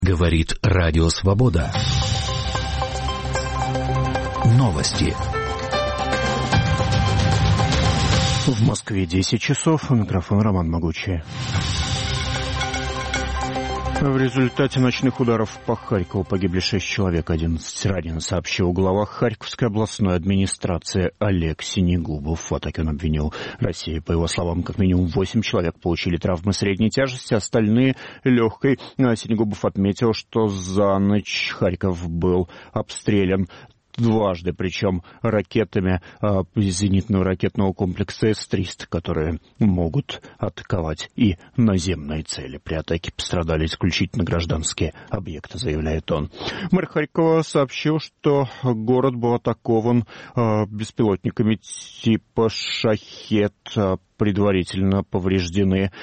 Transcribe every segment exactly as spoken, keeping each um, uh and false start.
Говорит Радио Свобода. Новости. В Москве десять часов. Микрофон Роман Могучий. В результате ночных ударов по Харькову погибли шесть человек, одиннадцать ранены, сообщил глава Харьковской областной администрации Олег Синегубов. В атаке он обвинил Россию. По его словам, как минимум восемь человек получили травмы средней тяжести, остальные легкой. Синегубов отметил, что за ночь Харьков был обстрелян дважды, причем ракетами э, зенитного ракетного комплекса эс триста, которые могут атаковать и наземные цели. При атаке пострадали исключительно гражданские объекты, заявляет он. Мэр Харькова сообщил, что город был атакован э, беспилотниками типа «Шахед». Предварительно повреждены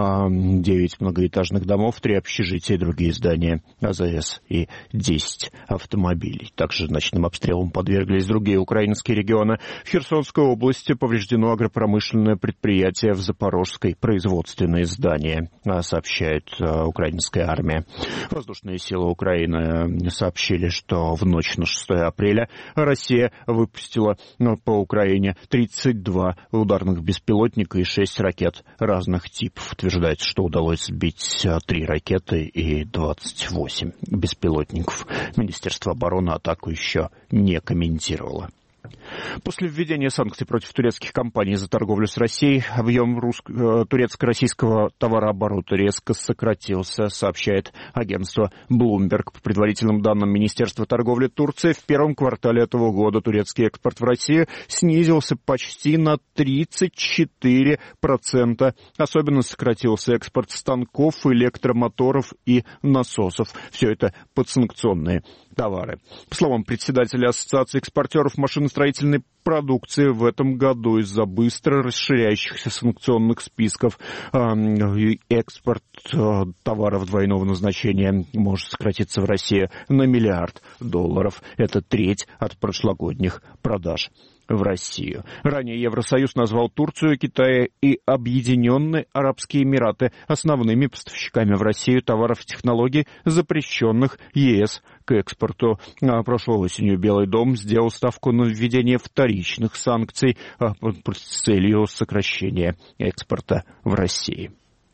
девять многоэтажных домов, три общежития и другие здания а зэ эс и десять автомобилей. Также ночным обстрелам подверглись другие украинские регионы. В Херсонской области повреждено агропромышленное предприятие, в Запорожской производственное здание, сообщает украинская армия. Воздушные силы Украины сообщили, что в ночь на шестое апреля Россия выпустила по Украине тридцать два ударных беспилотника и шесть ракет разных типов. Утверждается, что удалось сбить три ракеты и двадцать восемь беспилотников. Министерство обороны атаку еще не комментировало. После введения санкций против турецких компаний за торговлю с Россией объем русско- турецко-российского товарооборота резко сократился, сообщает агентство Bloomberg. По предварительным данным Министерства торговли Турции, в первом квартале этого года турецкий экспорт в Россию снизился почти на тридцать четыре процента. Особенно сократился экспорт станков, электромоторов и насосов. Все это подсанкционные товары. По словам председателя Ассоциации экспортеров машиностроительной продукции, в этом году из-за быстро расширяющихся санкционных списков э, экспорт э, товаров двойного назначения может сократиться в России на миллиард долларов. Это треть от прошлогодних продаж в Россию. Ранее Евросоюз назвал Турцию, Китай и Объединенные Арабские Эмираты основными поставщиками в Россию товаров и технологий, запрещенных ЕС к экспорту. Прошлой осенью Белый дом сделал ставку на введение вторичных санкций с целью сокращения экспорта в России.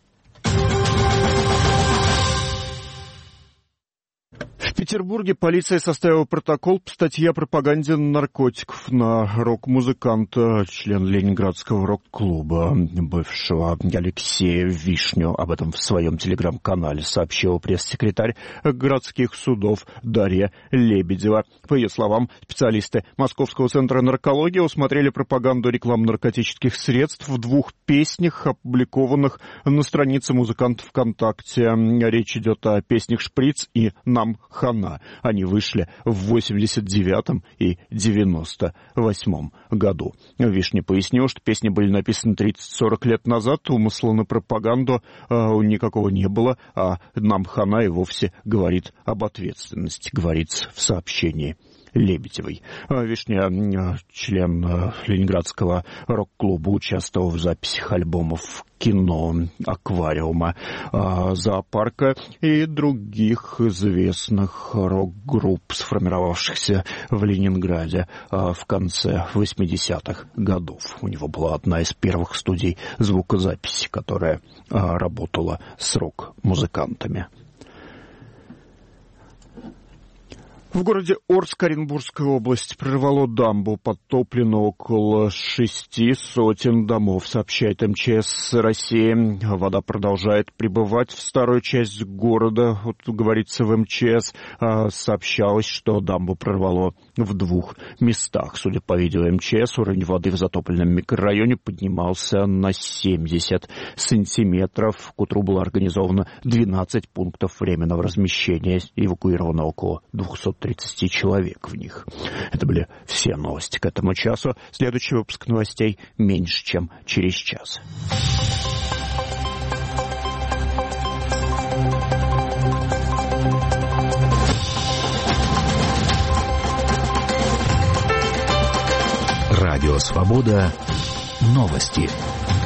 В Петербурге полиция составила протокол по статье о пропаганде наркотиков на рок-музыканта, члена Ленинградского рок-клуба, бывшего Алексея Вишню. Об этом в своем телеграм-канале сообщила пресс-секретарь городских судов Дарья Лебедева. По ее словам, специалисты Московского центра наркологии усмотрели пропаганду рекламы наркотических средств в двух песнях, опубликованных на странице музыканта ВКонтакте. Речь идет о песнях «Шприц» и «Нам хана». Они вышли в восемьдесят девятом и девяносто восьмом году. Вишня пояснил, что песни были написаны тридцать-сорок лет назад, умысла на пропаганду э, никакого не было, а «Нам хана» и вовсе говорит об ответственности, говорится в сообщении Лебедевой. Вишня, член Ленинградского рок-клуба, участвовал в записях альбомов кино, аквариума, зоопарка и других известных рок-групп, сформировавшихся в Ленинграде в конце восьмидесятых годов. У него была одна из первых студий звукозаписи, которая работала с рок-музыкантами. В городе Орск Оренбургской области прорвало дамбу, подтоплено около шести сотен домов, сообщает эм че эс России. Вода продолжает прибывать в старую часть города. Вот, говорится в эм че эс, сообщалось, что дамбу прорвало в двух местах. Судя по видео эм че эс, уровень воды в затопленном микрорайоне поднимался на семьдесят сантиметров. К утру было организовано двенадцать пунктов временного размещения, эвакуировано около двухсот тридцати человек в них. Это были все новости к этому часу. Следующий выпуск новостей меньше, чем через час. Радио Свобода. Новости.